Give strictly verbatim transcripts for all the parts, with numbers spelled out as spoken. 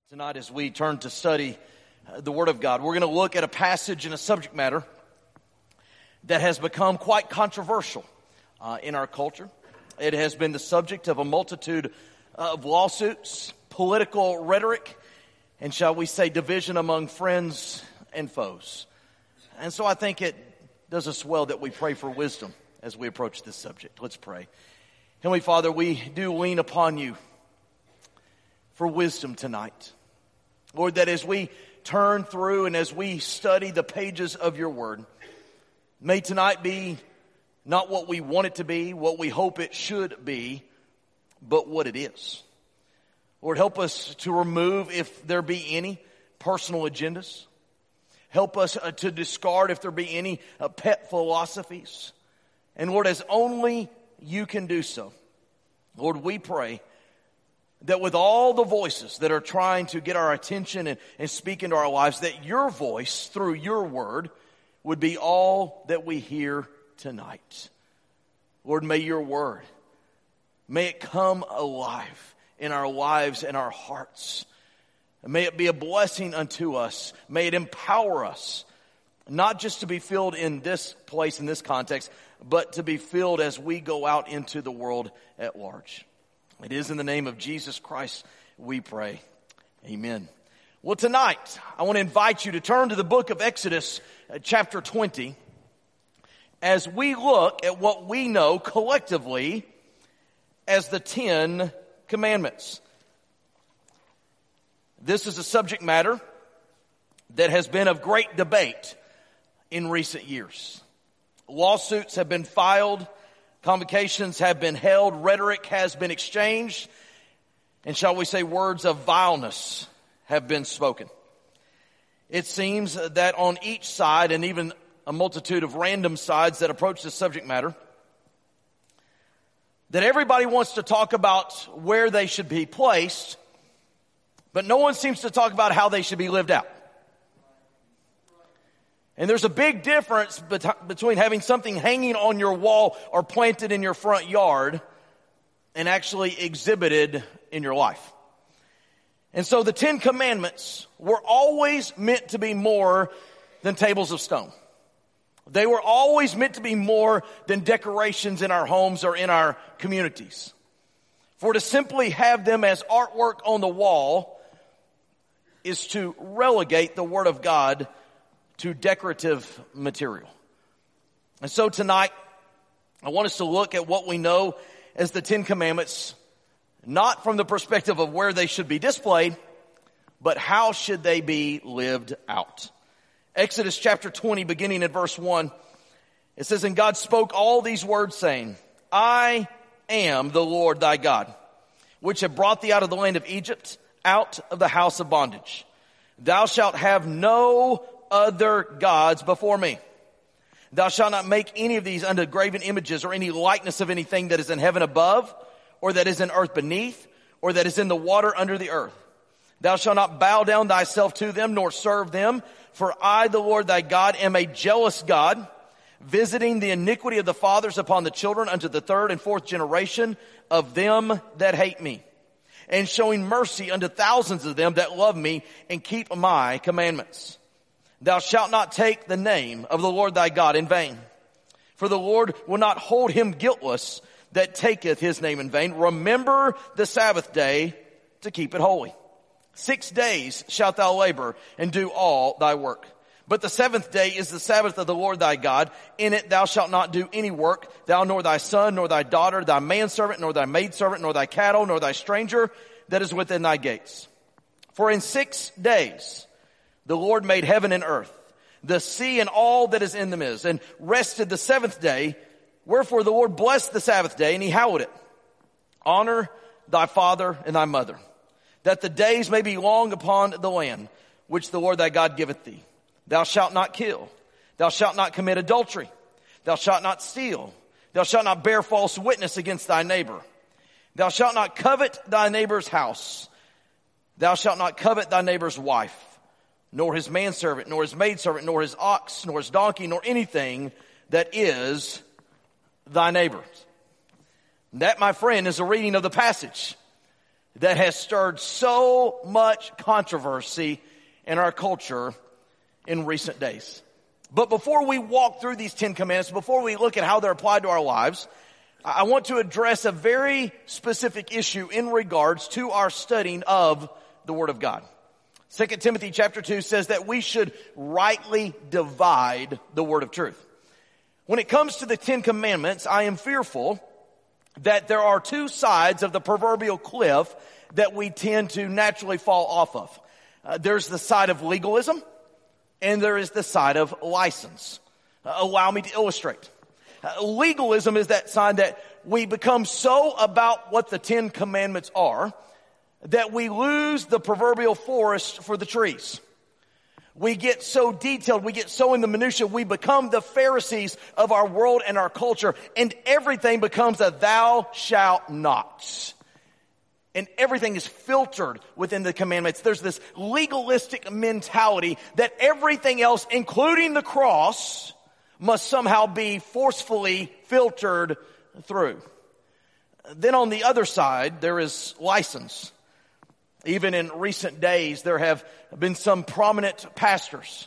Tonight, as we turn to study uh, the Word of God, we're going to look at a passage and a subject matter that has become quite controversial uh, in our culture. It has been the subject of a multitude of lawsuits, political rhetoric, and shall we say division among friends and foes. And so I think it does us well that we pray for wisdom as we approach this subject. Let's pray. Heavenly Father, we do lean upon you for wisdom tonight. Lord, that as we turn through and as we study the pages of your word, may tonight be not what we want it to be, what we hope it should be, but what it is. Lord, help us to remove, if there be any, personal agendas. Help us uh, to discard, if there be any, uh, pet philosophies. And Lord, as only you can do so, Lord, we pray that with all the voices that are trying to get our attention and, and speak into our lives, that your voice through your word would be all that we hear tonight. Lord, may your word, may it come alive in our lives and our hearts. May it be a blessing unto us. May it empower us, not just to be filled in this place, in this context, but to be filled as we go out into the world at large. It is in the name of Jesus Christ we pray. Amen. Well, tonight, I want to invite you to turn to the book of Exodus, uh, chapter twenty, as we look at what we know collectively as the Ten Commandments. This is a subject matter that has been of great debate in recent years. Lawsuits have been filed. Convocations have been held, rhetoric has been exchanged, and shall we say words of vileness have been spoken. It seems that on each side, and even a multitude of random sides that approach this subject matter, that everybody wants to talk about where they should be placed, but no one seems to talk about how they should be lived out. And there's a big difference bet- between having something hanging on your wall or planted in your front yard and actually exhibited in your life. And so the Ten Commandments were always meant to be more than tables of stone. They were always meant to be more than decorations in our homes or in our communities. For to simply have them as artwork on the wall is to relegate the Word of God to decorative material. And so tonight, I want us to look at what we know as the Ten Commandments, not from the perspective of where they should be displayed, but how should they be lived out. Exodus chapter twenty, beginning at verse one, it says, "And God spoke all these words, saying, I am the Lord thy God, which have brought thee out of the land of Egypt, out of the house of bondage. Thou shalt have no other gods before me. Thou shalt not make any of these unto graven images or any likeness of anything that is in heaven above, or that is in earth beneath, or that is in the water under the earth. Thou shalt not bow down thyself to them, nor serve them. For I, the Lord thy God, am a jealous God, visiting the iniquity of the fathers upon the children unto the third and fourth generation of them that hate me, and showing mercy unto thousands of them that love me and keep my commandments. Thou shalt not take the name of the Lord thy God in vain. For the Lord will not hold him guiltless that taketh his name in vain. Remember the Sabbath day to keep it holy. Six days shalt thou labor and do all thy work. But the seventh day is the Sabbath of the Lord thy God. In it thou shalt not do any work, thou nor thy son, nor thy daughter, thy manservant, nor thy maidservant, nor thy cattle, nor thy stranger that is within thy gates. For in six days the Lord made heaven and earth, the sea and all that is in them is, and rested the seventh day. Wherefore the Lord blessed the Sabbath day, and he hallowed it. Honor thy father and thy mother, that the days may be long upon the land which the Lord thy God giveth thee. Thou shalt not kill. Thou shalt not commit adultery. Thou shalt not steal. Thou shalt not bear false witness against thy neighbor. Thou shalt not covet thy neighbor's house. Thou shalt not covet thy neighbor's wife, nor his manservant, nor his maidservant, nor his ox, nor his donkey, nor anything that is thy neighbor's." That, my friend, is a reading of the passage. that has stirred so much controversy in our culture in recent days. But before we walk through these Ten Commandments, before we look at how they're applied to our lives, I want to address a very specific issue in regards to our studying of the Word of God. Second Timothy chapter two says that we should rightly divide the word of truth. When it comes to the Ten Commandments, I am fearful that there are two sides of the proverbial cliff that we tend to naturally fall off of. Uh, there's the side of legalism, and there is the side of license. Uh, allow me to illustrate. Uh, legalism is that side that we become so about what the Ten Commandments are that we lose the proverbial forest for the trees. We get so detailed, we get so in the minutia, we become the Pharisees of our world and our culture, and everything becomes a thou shalt not. And everything is filtered within the commandments. There's this legalistic mentality that everything else, including the cross, must somehow be forcefully filtered through. Then on the other side, there is license. Even in recent days, there have been some prominent pastors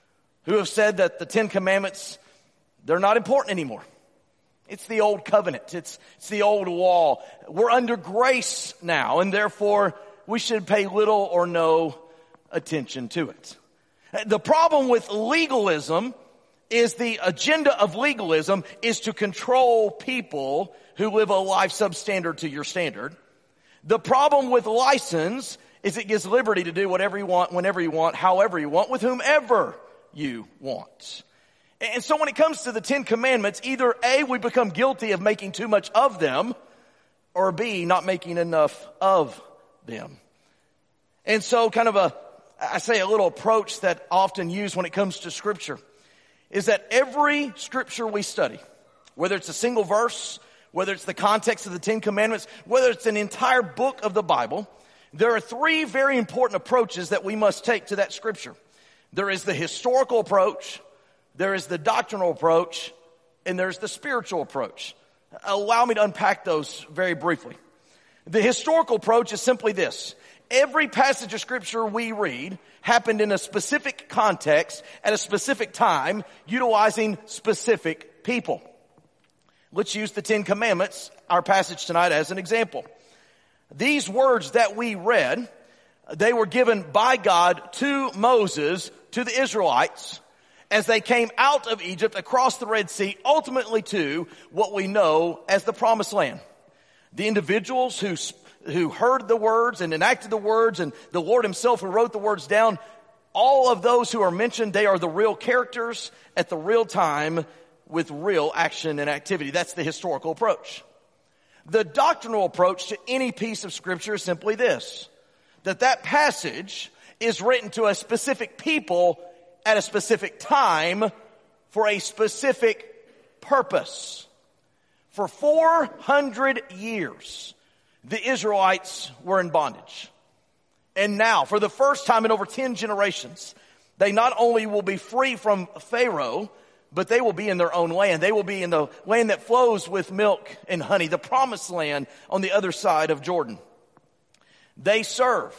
who have said that the Ten Commandments, they're not important anymore. It's the old covenant. It's, it's the old law. We're under grace now, and therefore we should pay little or no attention to it. The problem with legalism is the agenda of legalism is to control people who live a life substandard to your standard. The problem with license is it gives liberty to do whatever you want, whenever you want, however you want, with whomever you want. And so when it comes to the Ten Commandments, either A, we become guilty of making too much of them, or B, not making enough of them. And so kind of a, I say a little approach that I often use when it comes to Scripture is that every Scripture we study, whether it's a single verse, whether it's the context of the Ten Commandments, whether it's an entire book of the Bible, there are three very important approaches that we must take to that Scripture. There is the historical approach, there is the doctrinal approach, and there's the spiritual approach. Allow me to unpack those very briefly. The historical approach is simply this. Every passage of Scripture we read happened in a specific context at a specific time, utilizing specific people. Let's use the Ten Commandments, our passage tonight, as an example. These words that we read, they were given by God to Moses, to the Israelites, as they came out of Egypt across the Red Sea, ultimately to what we know as the Promised Land. The individuals who, who heard the words and enacted the words, and the Lord himself who wrote the words down, all of those who are mentioned, they are the real characters at the real time with real action and activity. That's the historical approach. The doctrinal approach to any piece of Scripture is simply this, that that passage is written to a specific people at a specific time for a specific purpose. For four hundred years, the Israelites were in bondage. And now, for the first time in over ten generations, they not only will be free from Pharaoh, but they will be in their own land. They will be in the land that flows with milk and honey, the Promised Land on the other side of Jordan. They serve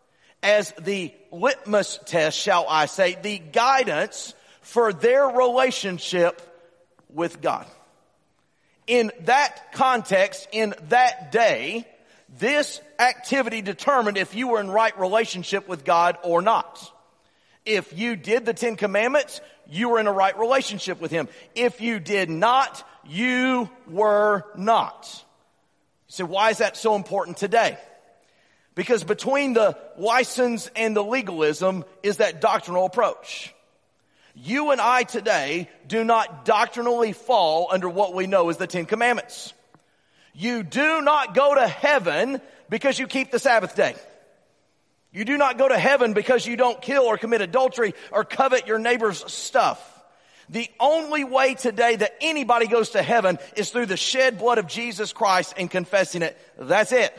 as the litmus test, shall I say, the guidance for their relationship with God. In that context, in that day, this activity determined if you were in right relationship with God or not. If you did the Ten Commandments, you were in a right relationship with Him. If you did not, you were not. So why is that so important today? Because between the license and the legalism is that doctrinal approach. You and I today do not doctrinally fall under what we know as the Ten Commandments. You do not go to heaven because you keep the Sabbath day. You do not go to heaven because you don't kill or commit adultery or covet your neighbor's stuff. The only way today that anybody goes to heaven is through the shed blood of Jesus Christ and confessing it. That's it.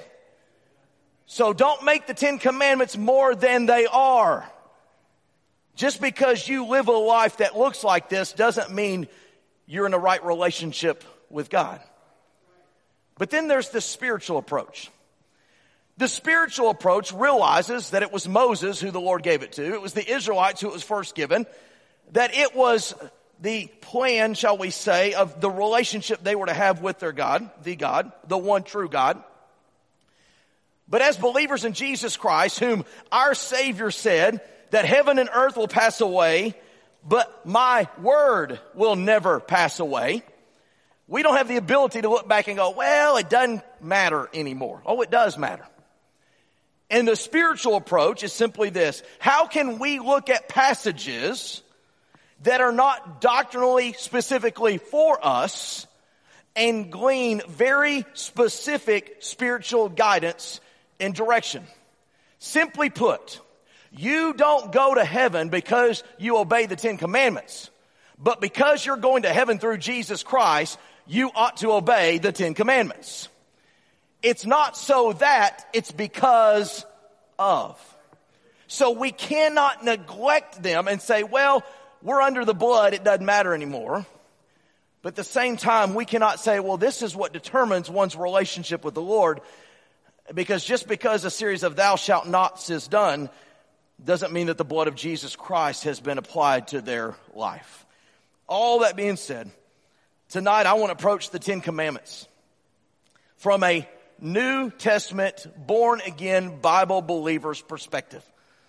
So don't make the Ten Commandments more than they are. Just because you live a life that looks like this doesn't mean you're in a right relationship with God. But then there's the spiritual approach. The spiritual approach realizes that it was Moses who the Lord gave it to. It was the Israelites who it was first given. That it was the plan, shall we say, of the relationship they were to have with their God, the God, the one true God. But as believers in Jesus Christ, whom our Savior said that heaven and earth will pass away, but my word will never pass away, we don't have the ability to look back and go, well, it doesn't matter anymore. Oh, it does matter. And the spiritual approach is simply this. How can we look at passages that are not doctrinally specifically for us and glean very specific spiritual guidance and direction? Simply put, you don't go to heaven because you obey the Ten Commandments, but because you're going to heaven through Jesus Christ, you ought to obey the Ten Commandments. It's not so that, it's because of. So we cannot neglect them and say, well, we're under the blood, it doesn't matter anymore. But at the same time, we cannot say, well, this is what determines one's relationship with the Lord, because just because a series of thou shalt nots is done doesn't mean that the blood of Jesus Christ has been applied to their life. All that being said, tonight I want to approach the Ten Commandments from a New Testament, born-again Bible believer's perspective.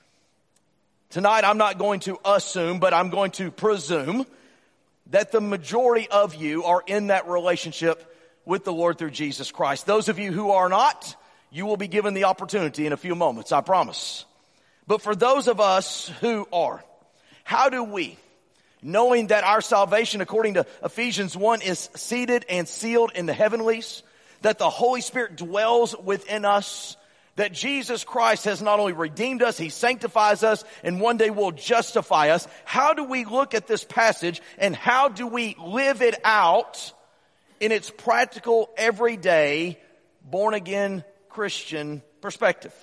Tonight I'm not going to assume, but I'm going to presume that the majority of you are in that relationship with the Lord through Jesus Christ. Those of you who are not, you will be given the opportunity in a few moments, I promise. But for those of us who are, how do we, knowing that our salvation according to Ephesians one is seated and sealed in the heavenlies, that the Holy Spirit dwells within us, that Jesus Christ has not only redeemed us, He sanctifies us, and one day will justify us. How do we look at this passage and how do we live it out in its practical, everyday, born-again Christian perspective?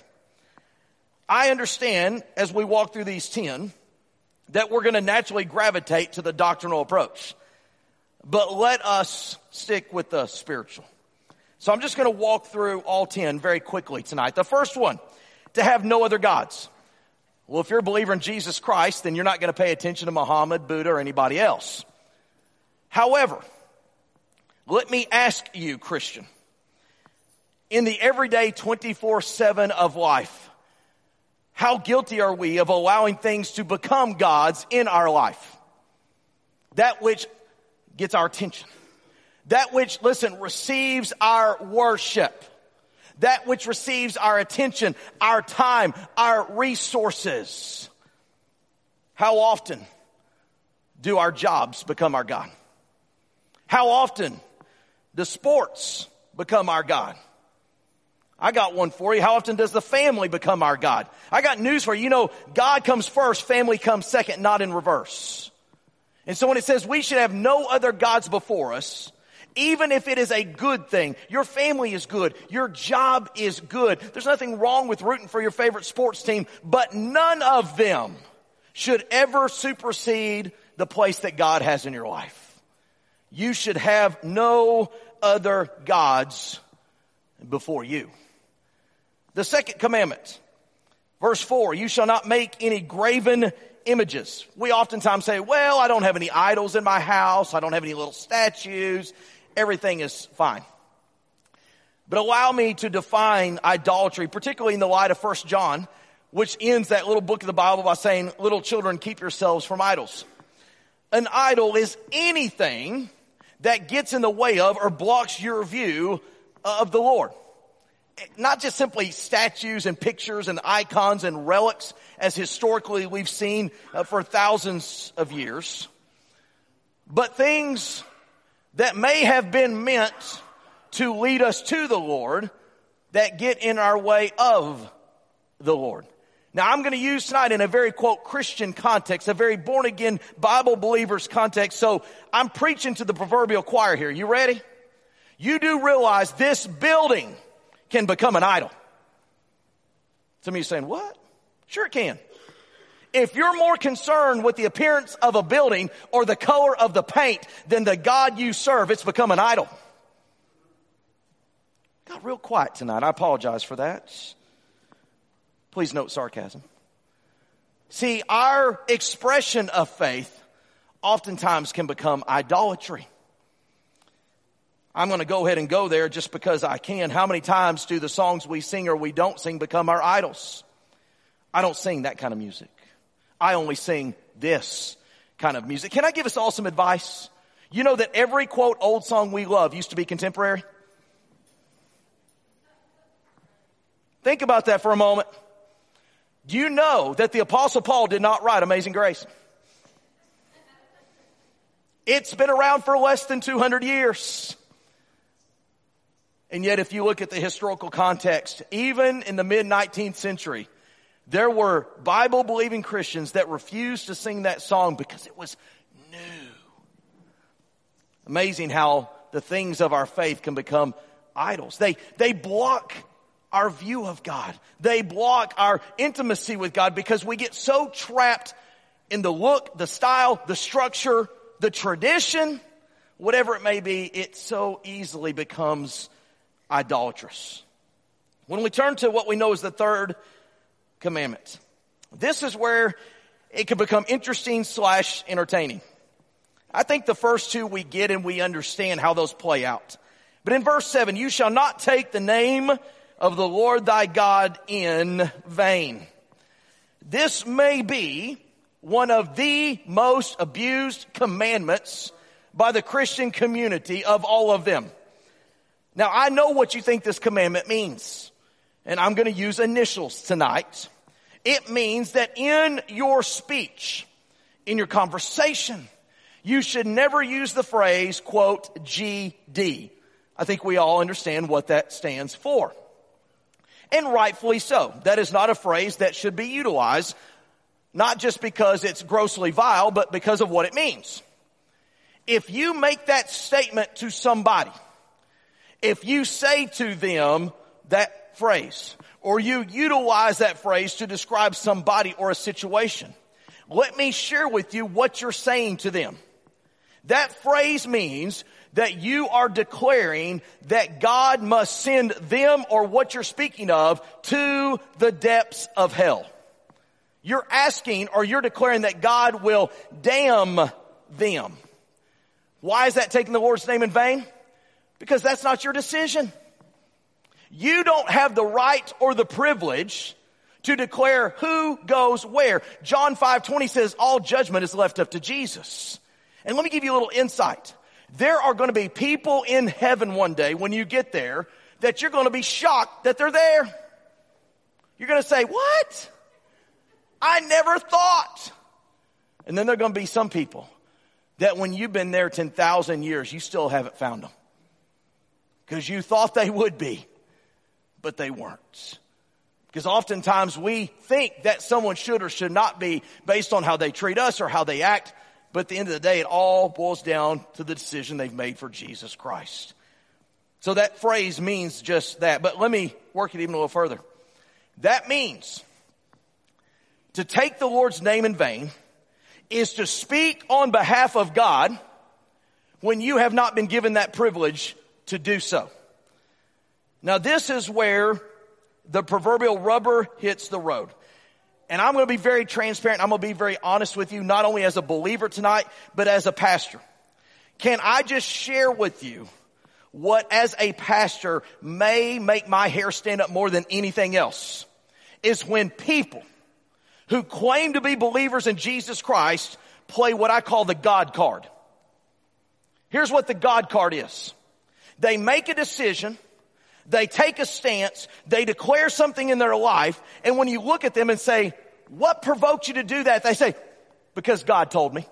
I understand as we walk through these ten that we're going to naturally gravitate to the doctrinal approach. But let us stick with the spiritual. So I'm just going to walk through all ten very quickly tonight. The first one, to have no other gods. Well, if you're a believer in Jesus Christ, then you're not going to pay attention to Muhammad, Buddha, or anybody else. However, let me ask you, Christian, in the everyday twenty-four seven of life, how guilty are we of allowing things to become gods in our life? That which gets our attention. That which, listen, receives our worship. That which receives our attention, our time, our resources. How often do our jobs become our God? How often do sports become our God? I got one for you. How often does the family become our God? I got news for you. You know, God comes first, family comes second, not in reverse. And so when it says we should have no other gods before us, even if it is a good thing, your family is good, your job is good, there's nothing wrong with rooting for your favorite sports team, but none of them should ever supersede the place that God has in your life. You should have no other gods before you. The second commandment, verse four, you shall not make any graven images. We oftentimes say, well, I don't have any idols in my house, I don't have any little statues, everything is fine. But allow me to define idolatry, particularly in the light of First John, which ends that little book of the Bible by saying, little children, keep yourselves from idols. An idol is anything that gets in the way of or blocks your view of the Lord. Not just simply statues and pictures and icons and relics, as historically we've seen uh, for thousands of years, but things that may have been meant to lead us to the Lord that get in our way of the Lord. Now, I'm going to use tonight in a very, quote, Christian context, a very born-again Bible believers context, so I'm preaching to the proverbial choir here. You ready? You do realize this building can become an idol. Some of you are saying, what? Sure it can. If you're more concerned with the appearance of a building or the color of the paint than the God you serve, it's become an idol. Got real quiet tonight. I apologize for that. Please note sarcasm. See, our expression of faith oftentimes can become idolatry. I'm going to go ahead and go there just because I can. How many times do the songs we sing or we don't sing become our idols? I don't sing that kind of music. I only sing this kind of music. Can I give us all some advice? You know that every, quote, old song we love used to be contemporary? Think about that for a moment. Do you know that the Apostle Paul did not write Amazing Grace? It's been around for less than two hundred years. And yet if you look at the historical context, even in the mid-nineteenth century, there were Bible-believing Christians that refused to sing that song because it was new. Amazing how the things of our faith can become idols. They, they block our view of God. They block our intimacy with God because we get so trapped in the look, the style, the structure, the tradition, whatever it may be, it so easily becomes idolatrous. When we turn to what we know as the third commandment, this is where it can become interesting slash entertaining. I think the first two we get and we understand how those play out. But in verse seven, you shall not take the name of the Lord thy God in vain. This may be one of the most abused commandments by the Christian community of all of them. Now, I know what you think this commandment means, and I'm going to use initials tonight. It means that in your speech, in your conversation, you should never use the phrase, quote, G D. I think we all understand what that stands for. And rightfully so. That is not a phrase that should be utilized, not just because it's grossly vile, but because of what it means. If you make that statement to somebody, if you say to them that phrase, or you utilize that phrase to describe somebody or a situation, let me share with you what you're saying to them. That phrase means that you are declaring that God must send them or what you're speaking of to the depths of hell. You're asking or you're declaring that God will damn them. Why is that taking the Lord's name in vain? Because that's not your decision. You don't have the right or the privilege to declare who goes where. John five twenty says all judgment is left up to Jesus. And let me give you a little insight. There are going to be people in heaven one day when you get there that you're going to be shocked that they're there. You're going to say, what? I never thought. And then there are going to be some people that when you've been there ten thousand years, you still haven't found them. Because you thought they would be, but they weren't. Because oftentimes we think that someone should or should not be based on how they treat us or how they act. But at the end of the day, it all boils down to the decision they've made for Jesus Christ. So that phrase means just that. But let me work it even a little further. That means to take the Lord's name in vain is to speak on behalf of God when you have not been given that privilege to do so. Now this is where the proverbial rubber hits the road. And I'm going to be very transparent. I'm going to be very honest with you, not only as a believer tonight, but as a pastor. Can I just share with you what as a pastor may make my hair stand up more than anything else? Is when people who claim to be believers in Jesus Christ play what I call the God card. Here's what the God card is. They make a decision. They take a stance, they declare something in their life, and when you look at them and say, what provoked you to do that? They say, because God told me.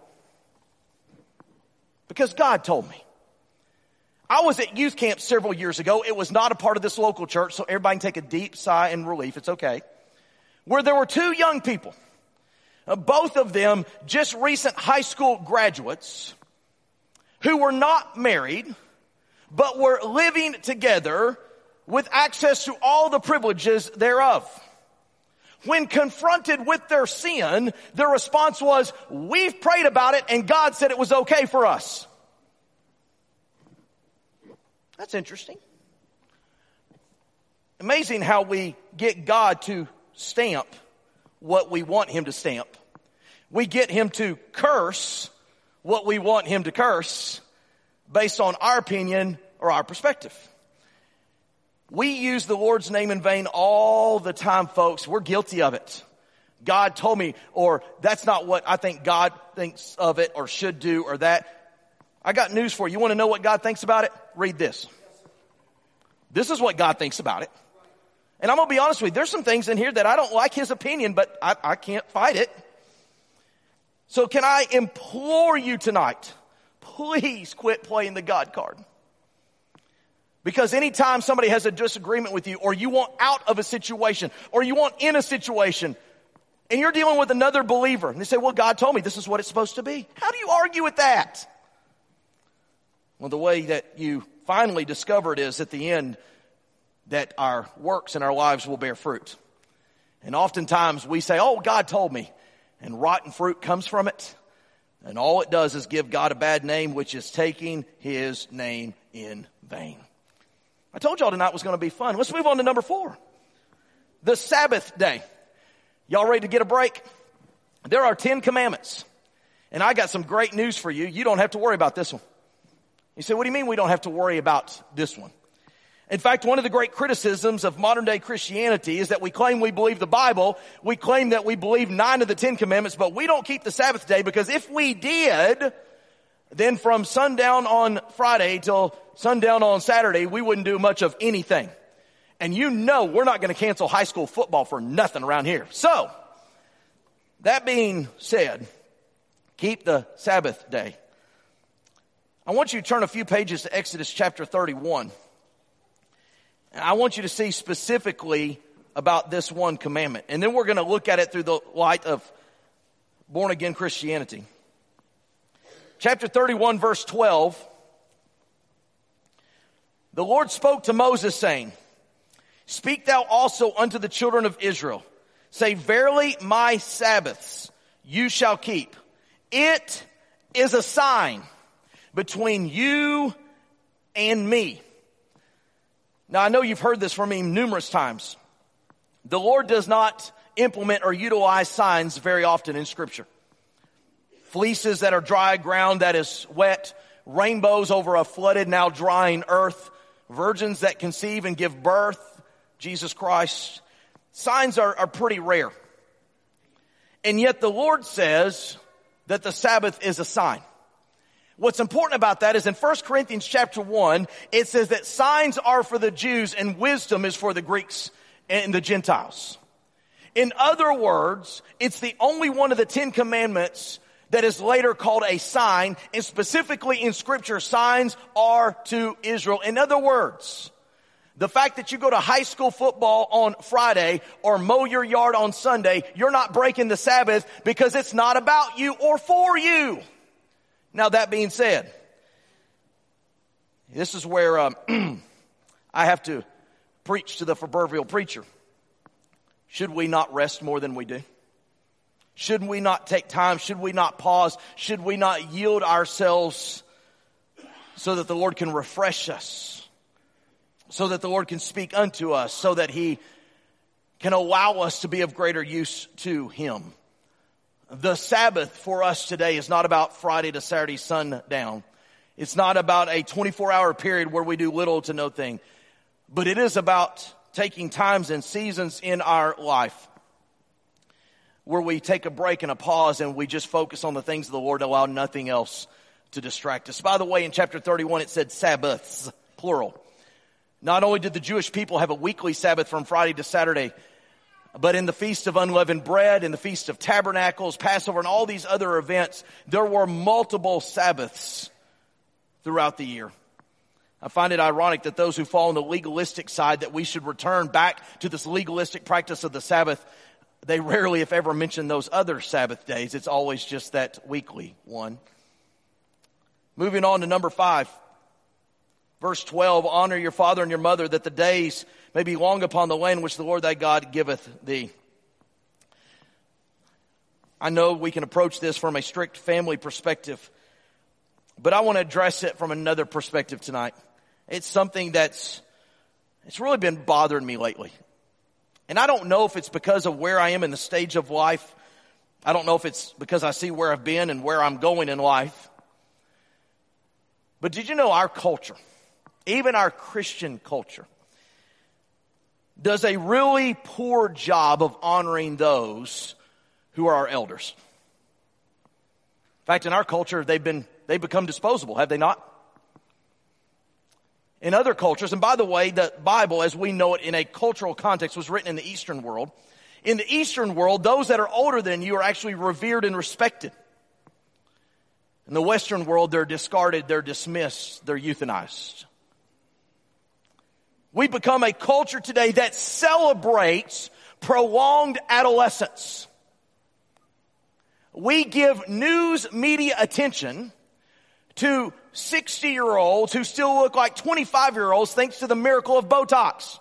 Because God told me. I was at youth camp several years ago. It was not a part of this local church, so everybody can take a deep sigh in relief. It's okay. Where there were two young people, uh, both of them just recent high school graduates, who were not married, but were living together with access to all the privileges thereof. When confronted with their sin, their response was, we've prayed about it and God said it was okay for us. That's interesting. Amazing how we get God to stamp what we want him to stamp. We get him to curse what we want him to curse based on our opinion or our perspective. We use the Lord's name in vain all the time, folks. We're guilty of it. God told me, or that's not what I think God thinks of it or should do or that. I got news for you. You want to know what God thinks about it? Read this. This is what God thinks about it. And I'm going to be honest with you. There's some things in here that I don't like his opinion, but I, I can't fight it. So can I implore you tonight, please quit playing the God card. Because anytime somebody has a disagreement with you, or you want out of a situation, or you want in a situation, and you're dealing with another believer, and they say, well, God told me this is what it's supposed to be. How do you argue with that? Well, the way that you finally discover it is at the end that our works and our lives will bear fruit. And oftentimes we say, oh, God told me, and rotten fruit comes from it. And all it does is give God a bad name, which is taking his name in vain. I told y'all tonight was going to be fun. Let's move on to number four. The Sabbath day. Y'all ready to get a break? There are ten commandments. And I got some great news for you. You don't have to worry about this one. You say, what do you mean we don't have to worry about this one? In fact, one of the great criticisms of modern day Christianity is that we claim we believe the Bible. We claim that we believe nine of the ten commandments, but we don't keep the Sabbath day, because if we did, then from sundown on Friday till sundown on Saturday, we wouldn't do much of anything. And you know we're not going to cancel high school football for nothing around here. So, that being said, keep the Sabbath day. I want you to turn a few pages to Exodus chapter thirty-one. And I want you to see specifically about this one commandment. And then we're going to look at it through the light of born-again Christianity. Chapter thirty-one, verse twelve. The Lord spoke to Moses, saying, speak thou also unto the children of Israel. Say, verily my Sabbaths you shall keep. It is a sign between you and me. Now, I know you've heard this from me numerous times. The Lord does not implement or utilize signs very often in Scripture. Fleeces that are dry, ground that is wet, rainbows over a flooded, now drying earth, virgins that conceive and give birth, Jesus Christ. Signs are, are pretty rare. And yet the Lord says that the Sabbath is a sign. What's important about that is in First Corinthians chapter one, it says that signs are for the Jews and wisdom is for the Greeks and the Gentiles. In other words, it's the only one of the Ten Commandments that is later called a sign, and specifically in Scripture, signs are to Israel. In other words, the fact that you go to high school football on Friday or mow your yard on Sunday, you're not breaking the Sabbath, because it's not about you or for you. Now, that being said, this is where um, I have to preach to the proverbial preacher. Should we not rest more than we do? Should we not take time? Should we not pause? Should we not yield ourselves so that the Lord can refresh us? So that the Lord can speak unto us? So that He can allow us to be of greater use to Him? The Sabbath for us today is not about Friday to Saturday sundown. It's not about a twenty-four hour period where we do little to no thing. But it is about taking times and seasons in our life where we take a break and a pause and we just focus on the things of the Lord and allow nothing else to distract us. By the way, in chapter thirty-one it said Sabbaths, plural. Not only did the Jewish people have a weekly Sabbath from Friday to Saturday, but in the Feast of Unleavened Bread, in the Feast of Tabernacles, Passover, and all these other events, there were multiple Sabbaths throughout the year. I find it ironic that those who fall on the legalistic side, that we should return back to this legalistic practice of the Sabbath, they rarely, if ever, mention those other Sabbath days. It's always just that weekly one. Moving on to number five. Verse twelve, honor your father and your mother, that the days may be long upon the land which the Lord thy God giveth thee. I know we can approach this from a strict family perspective, but I want to address it from another perspective tonight. It's something that's It's really been bothering me lately. And I don't know if it's because of where I am in the stage of life. I don't know if it's because I see where I've been and where I'm going in life. But did you know our culture, even our Christian culture, does a really poor job of honoring those who are our elders? In fact, in our culture, they've been, they've become disposable, have they not? In other cultures, and by the way, the Bible, as we know it in a cultural context, was written in the Eastern world. In the Eastern world, those that are older than you are actually revered and respected. In the Western world, they're discarded, they're dismissed, they're euthanized. We become a culture today that celebrates prolonged adolescence. We give news media attention to sixty-year-olds who still look like twenty-five-year-olds thanks to the miracle of Botox.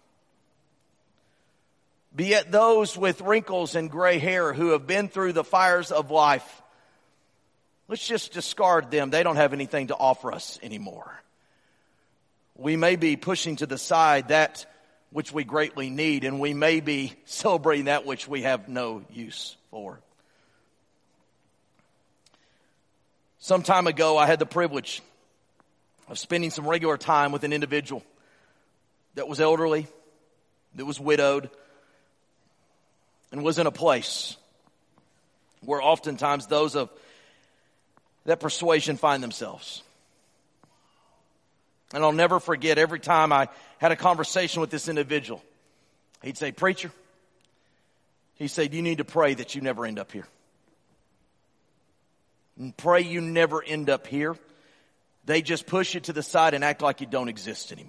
But yet those with wrinkles and gray hair who have been through the fires of life, let's just discard them. They don't have anything to offer us anymore. We may be pushing to the side that which we greatly need, and we may be celebrating that which we have no use for. Some time ago, I had the privilege of spending some regular time with an individual that was elderly, that was widowed, and was in a place where oftentimes those of that persuasion find themselves. And I'll never forget, every time I had a conversation with this individual, he'd say, "Preacher," he said, "you need to pray that you never end up here. And pray you never end up here. They just push you to the side and act like you don't exist anymore."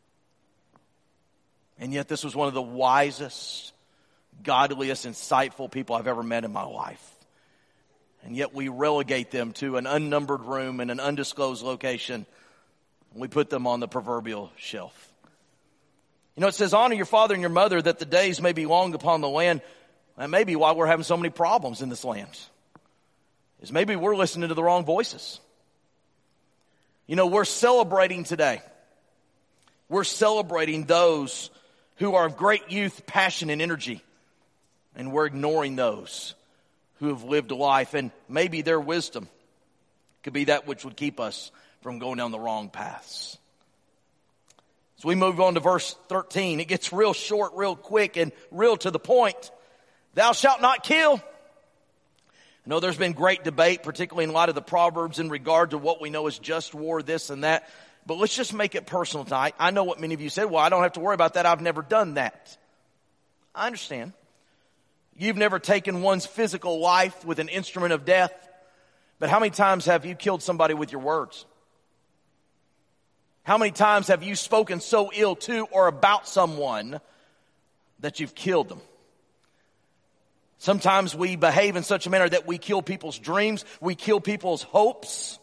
And yet this was one of the wisest, godliest, insightful people I've ever met in my life. And yet we relegate them to an unnumbered room in an undisclosed location. And we put them on the proverbial shelf. You know, it says, "Honor your father and your mother that the days may be long upon the land." That may be why we're having so many problems in this land. Is maybe we're listening to the wrong voices. You know, we're celebrating today. We're celebrating those who are of great youth, passion, and energy. And we're ignoring those who have lived a life, and maybe their wisdom could be that which would keep us from going down the wrong paths. So we move on to verse thirteen. It gets real short, real quick, and real to the point. "Thou shalt not kill." I know there's been great debate, particularly in light of the Proverbs, in regard to what we know as just war, this and that. But let's just make it personal tonight. I know what many of you said. Well, I don't have to worry about that. I've never done that. I understand. You've never taken one's physical life with an instrument of death. But how many times have you killed somebody with your words? How many times have you spoken so ill to or about someone that you've killed them? Sometimes we behave in such a manner that we kill people's dreams. We kill people's hopes.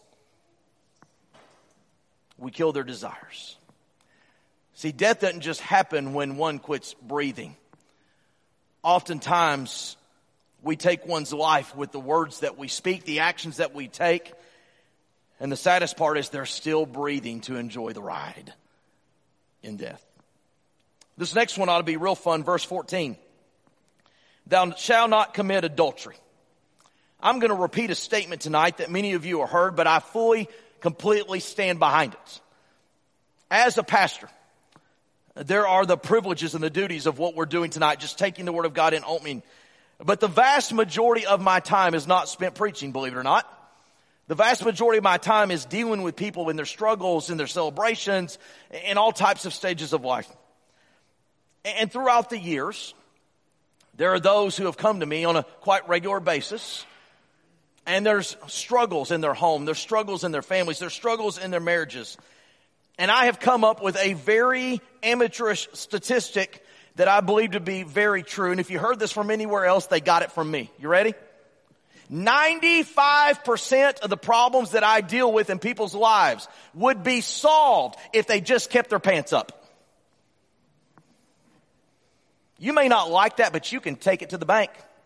We kill their desires. See, death doesn't just happen when one quits breathing. Oftentimes, we take one's life with the words that we speak, the actions that we take. And the saddest part is they're still breathing to enjoy the ride in death. This next one ought to be real fun. Verse fourteen. "Thou shalt not commit adultery." I'm going to repeat a statement tonight that many of you have heard, but I fully, completely stand behind it. As a pastor, there are the privileges and the duties of what we're doing tonight, just taking the Word of God and opening. But the vast majority of my time is not spent preaching, believe it or not. The vast majority of my time is dealing with people in their struggles, in their celebrations, in all types of stages of life. And throughout the years, there are those who have come to me on a quite regular basis, and there's struggles in their home, there's struggles in their families, there's struggles in their marriages. And I have come up with a very amateurish statistic that I believe to be very true. And if you heard this from anywhere else, they got it from me. You ready? ninety-five percent of the problems that I deal with in people's lives would be solved if they just kept their pants up. You may not like that, but you can take it to the bank.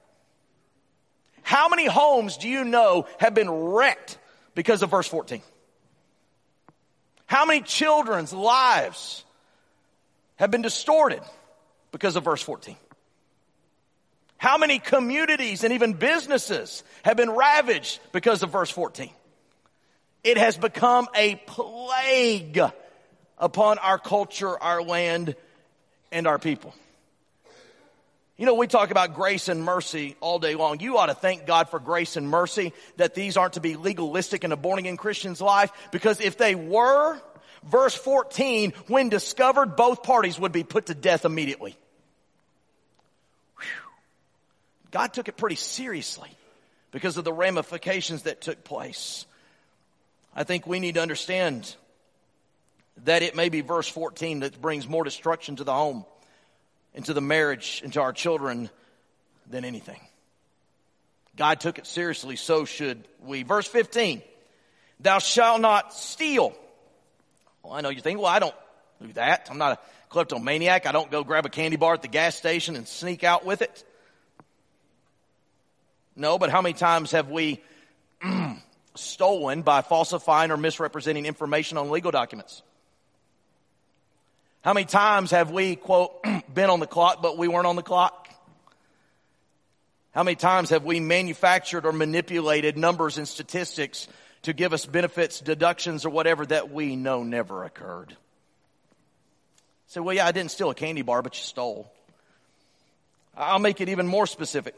How many homes do you know have been wrecked because of verse fourteen? How many children's lives have been distorted because of verse fourteen? How many communities and even businesses have been ravaged because of verse fourteen? It has become a plague upon our culture, our land, and our people. You know, we talk about grace and mercy all day long. You ought to thank God for grace and mercy, that these aren't to be legalistic in a born-again Christian's life, because if they were, verse fourteen, when discovered, both parties would be put to death immediately. Whew. God took it pretty seriously because of the ramifications that took place. I think we need to understand that it may be verse fourteen that brings more destruction to the home, into the marriage, into our children than anything. God took it seriously, so should we. Verse fifteen, thou shalt not steal. Well, I know you think, well, I don't do that. I'm not a kleptomaniac. I don't go grab a candy bar at the gas station and sneak out with it. No, but how many times have we stolen by falsifying or misrepresenting information on legal documents? How many times have we, quote, been on the clock, but we weren't on the clock? How many times have we manufactured or manipulated numbers and statistics to give us benefits, deductions, or whatever that we know never occurred? Say, well, yeah, I didn't steal a candy bar, but you stole. I'll make it even more specific.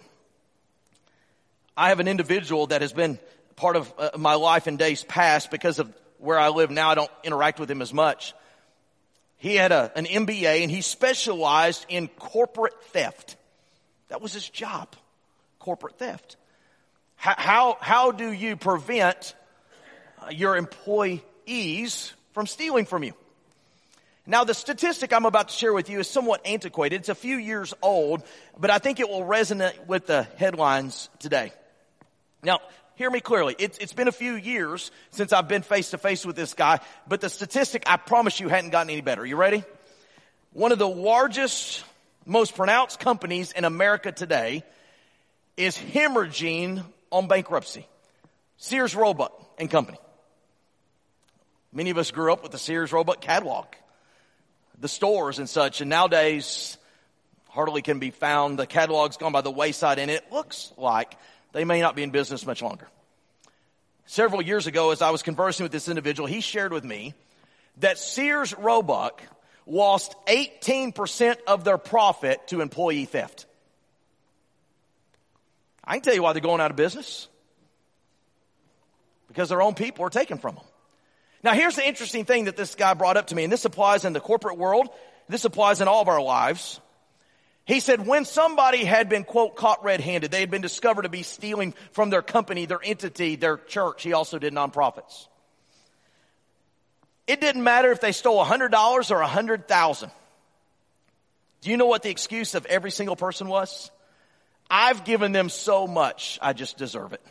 I have an individual that has been part of uh, my life in days past. Because of where I live now, I don't interact with him as much. He had a, an M B A, and he specialized in corporate theft. That was his job, corporate theft. How, how, how do you prevent uh, your employees from stealing from you? Now, the statistic I'm about to share with you is somewhat antiquated. It's a few years old, but I think it will resonate with the headlines today. Now, hear me clearly. It's, it's been a few years since I've been face to face with this guy, but the statistic, I promise you, hadn't gotten any better. You ready? One of the largest, most pronounced companies in America today is hemorrhaging on bankruptcy. Sears Roebuck and Company. Many of us grew up with the Sears Roebuck catalog, the stores and such, and nowadays hardly can be found. The catalog's gone by the wayside, and it looks like they may not be in business much longer. Several years ago, as I was conversing with this individual, he shared with me that Sears Roebuck lost eighteen percent of their profit to employee theft. I can tell you why they're going out of business. Because their own people are taken from them. Now, here's the interesting thing that this guy brought up to me, and this applies in the corporate world. This applies in all of our lives. He said when somebody had been, quote, caught red-handed, they had been discovered to be stealing from their company, their entity, their church. He also did nonprofits. It didn't matter if they stole one hundred dollars or one hundred thousand dollars. Do you know what the excuse of every single person was? I've given them so much, I just deserve it.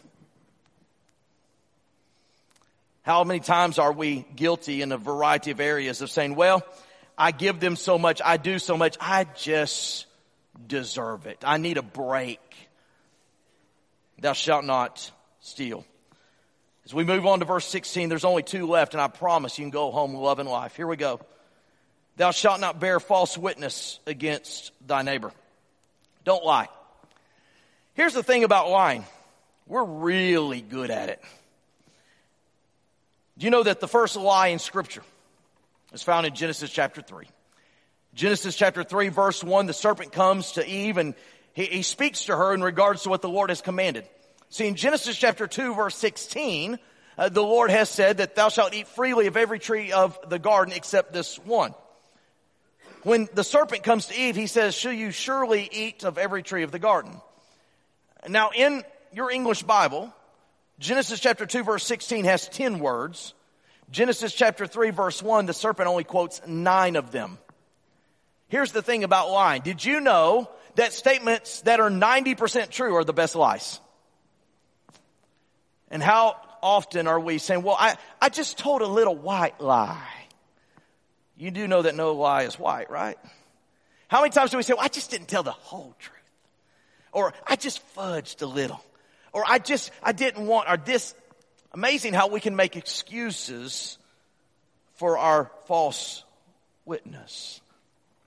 How many times are we guilty in a variety of areas of saying, well, I give them so much, I do so much, I just deserve it. I need a break. Thou shalt not steal. As we move on to verse sixteen, there's only two left, and I promise you can go home loving life. Here we go. Thou shalt not bear false witness against thy neighbor. Don't lie. Here's the thing about lying. We're really good at it. Do you know that the first lie in Scripture is found in Genesis chapter three? Genesis chapter three, verse one, the serpent comes to Eve and he, he speaks to her in regards to what the Lord has commanded. See, in Genesis chapter two, verse sixteen, uh, the Lord has said that thou shalt eat freely of every tree of the garden except this one. When the serpent comes to Eve, he says, shall you surely eat of every tree of the garden? Now, in your English Bible, Genesis chapter two, verse sixteen has ten words. Genesis chapter three, verse one, the serpent only quotes nine of them. Here's the thing about lying. Did you know that statements that are ninety percent true are the best lies? And how often are we saying, well, I, I just told a little white lie. You do know that no lie is white, right? How many times do we say, well, I just didn't tell the whole truth? Or I just fudged a little. Or I just, I didn't want, or this. Amazing how we can make excuses for our false witness.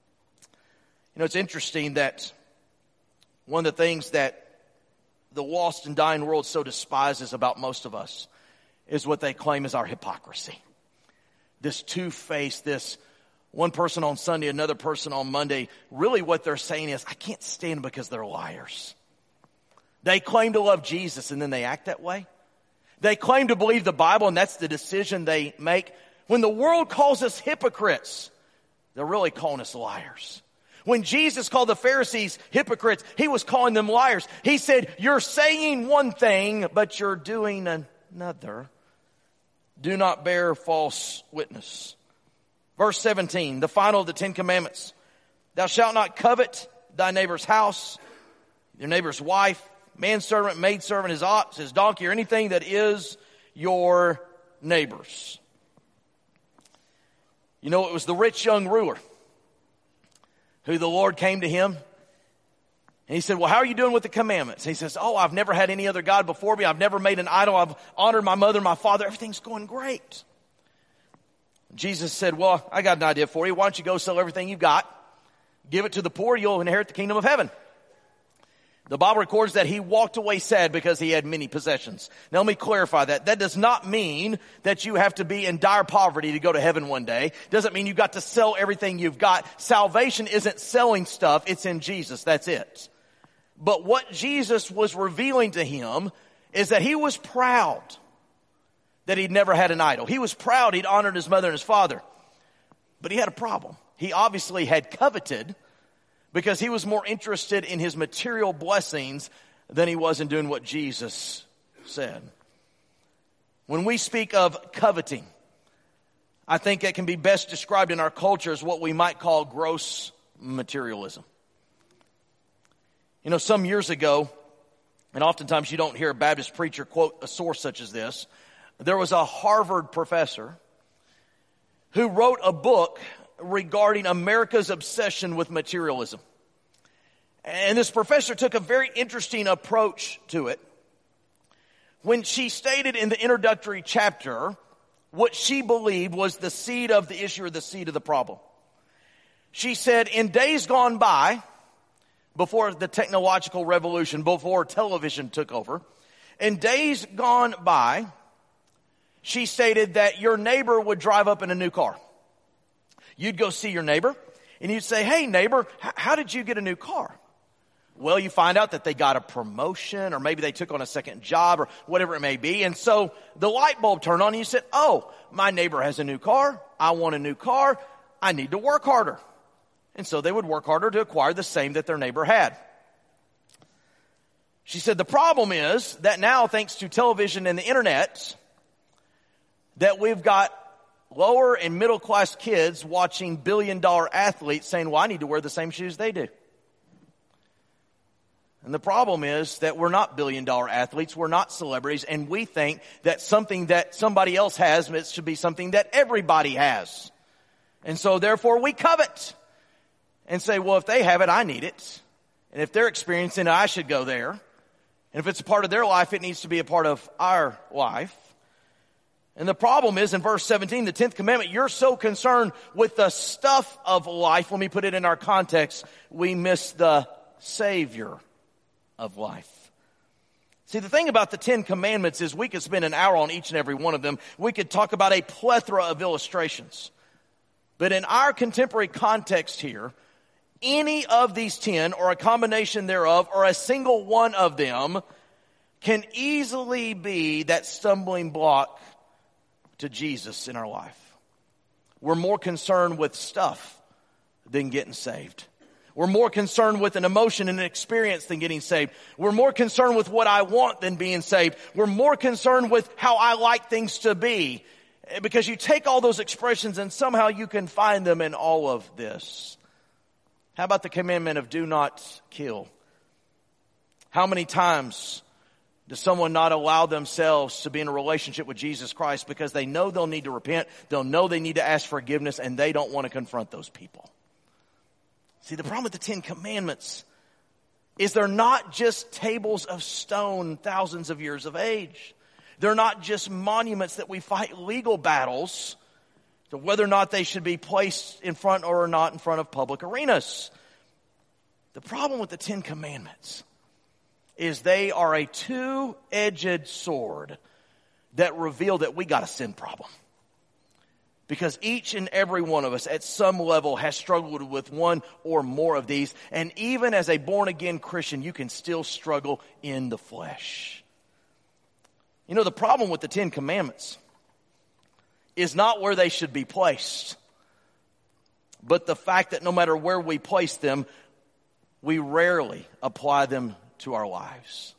You know, it's interesting that one of the things that the lost and dying world so despises about most of us is what they claim is our hypocrisy. This two-faced, this one person on Sunday, another person on Monday. Really what they're saying is, I can't stand them because they're liars. They claim to love Jesus and then they act that way. They claim to believe the Bible and that's the decision they make. When the world calls us hypocrites, they're really calling us liars. When Jesus called the Pharisees hypocrites, he was calling them liars. He said, you're saying one thing, but you're doing another. Do not bear false witness. Verse seventeen, the final of the Ten Commandments. Thou shalt not covet thy neighbor's house, your neighbor's wife, manservant, maidservant, his ox, his donkey, or anything that is your neighbor's. You know, it was the rich young ruler who the Lord came to him. And he said, well, how are you doing with the commandments? And he says, oh, I've never had any other God before me. I've never made an idol. I've honored my mother and my father. Everything's going great. Jesus said, well, I got an idea for you. Why don't you go sell everything you've got, give it to the poor, you'll inherit the kingdom of heaven. The Bible records that he walked away sad because he had many possessions. Now let me clarify that. That does not mean that you have to be in dire poverty to go to heaven one day. Doesn't mean you've got to sell everything you've got. Salvation isn't selling stuff, it's in Jesus. That's it. But what Jesus was revealing to him is that he was proud that he'd never had an idol. He was proud he'd honored his mother and his father. But he had a problem. He obviously had coveted because he was more interested in his material blessings than he was in doing what Jesus said. When we speak of coveting, I think it can be best described in our culture as what we might call gross materialism. You know, some years ago, and oftentimes you don't hear a Baptist preacher quote a source such as this, there was a Harvard professor who wrote a book regarding America's obsession with materialism. And this professor took a very interesting approach to it when she stated in the introductory chapter what she believed was the seed of the issue or the seed of the problem. She said, in days gone by, before the technological revolution, before television took over, in days gone by, she stated that your neighbor would drive up in a new car. You'd go see your neighbor and you'd say, hey neighbor, h- how did you get a new car? Well, you find out that they got a promotion or maybe they took on a second job or whatever it may be. And so the light bulb turned on and you said, oh, my neighbor has a new car. I want a new car. I need to work harder. And so they would work harder to acquire the same that their neighbor had. She said the problem is that now, thanks to television and the internet, that we've got lower and middle class kids watching billion dollar athletes saying, well, I need to wear the same shoes they do. And the problem is that we're not billion dollar athletes. We're not celebrities. And we think that something that somebody else has, it should be something that everybody has. And so therefore we covet and say, well, if they have it, I need it. And if they're experiencing it, I should go there. And if it's a part of their life, it needs to be a part of our life. And the problem is in verse seventeen, the tenth commandment, you're so concerned with the stuff of life. Let me put it in our context. We miss the Savior of life. See, the thing about the Ten Commandments is we could spend an hour on each and every one of them. We could talk about a plethora of illustrations. But in our contemporary context here, any of these ten or a combination thereof or a single one of them can easily be that stumbling block to Jesus in our life. We're more concerned with stuff than getting saved. We're more concerned with an emotion and an experience than getting saved. We're more concerned with what I want than being saved. We're more concerned with how I like things to be. Because you take all those expressions and somehow you can find them in all of this. How about the commandment of do not kill? How many times does someone not allow themselves to be in a relationship with Jesus Christ because they know they'll need to repent, they'll know they need to ask forgiveness, and they don't want to confront those people? See, the problem with the Ten Commandments is they're not just tables of stone thousands of years of age. They're not just monuments that we fight legal battles to whether or not they should be placed in front or not in front of public arenas. The problem with the Ten Commandments is they are a two-edged sword that reveal that we got a sin problem. Because each and every one of us at some level has struggled with one or more of these. And even as a born-again Christian, you can still struggle in the flesh. You know, the problem with the Ten Commandments is not where they should be placed, but the fact that no matter where we place them, we rarely apply them to our lives.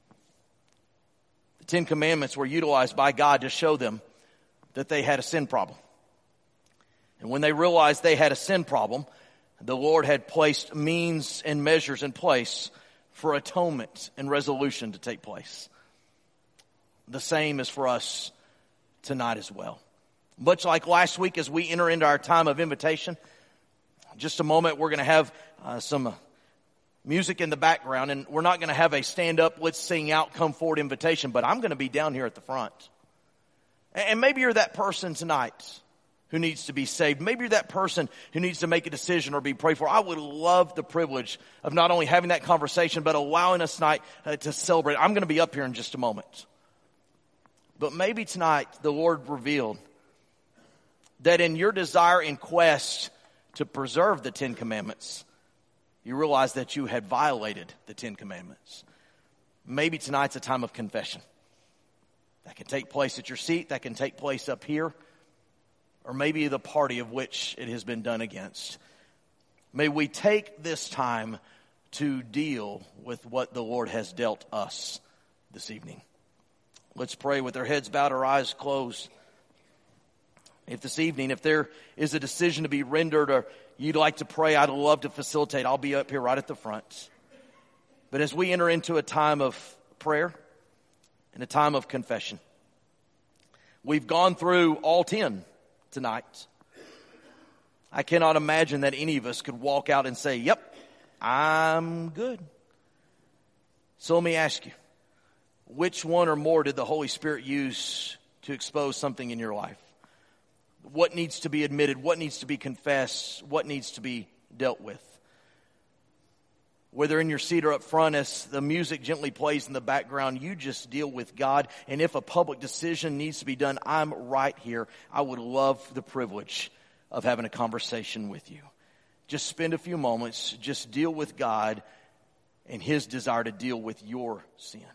The Ten Commandments were utilized by God to show them that they had a sin problem. And when they realized they had a sin problem, the Lord had placed means and measures in place for atonement and resolution to take place. The same is for us tonight as well. Much like last week as we enter into our time of invitation, in just a moment we're going to have uh, some music in the background, and we're not going to have a stand up, let's sing out, come forward invitation, but I'm going to be down here at the front. And maybe you're that person tonight who needs to be saved. Maybe you're that person who needs to make a decision or be prayed for. I would love the privilege of not only having that conversation, but allowing us tonight uh, to celebrate. I'm going to be up here in just a moment. But maybe tonight the Lord revealed that in your desire and quest to preserve the Ten Commandments, you realize that you had violated the Ten Commandments. Maybe tonight's a time of confession. That can take place at your seat. That can take place up here. Or maybe the party of which it has been done against. May we take this time to deal with what the Lord has dealt us this evening. Let's pray with our heads bowed, our eyes closed. If this evening, if there is a decision to be rendered or you'd like to pray, I'd love to facilitate. I'll be up here right at the front. But as we enter into a time of prayer and a time of confession, we've gone through all ten tonight. I cannot imagine that any of us could walk out and say, yep, I'm good. So let me ask you, which one or more did the Holy Spirit use to expose something in your life? What needs to be admitted? What needs to be confessed? What needs to be dealt with? Whether in your seat or up front, as the music gently plays in the background, you just deal with God. And if a public decision needs to be done, I'm right here. I would love the privilege of having a conversation with you. Just spend a few moments, just deal with God and His desire to deal with your sin.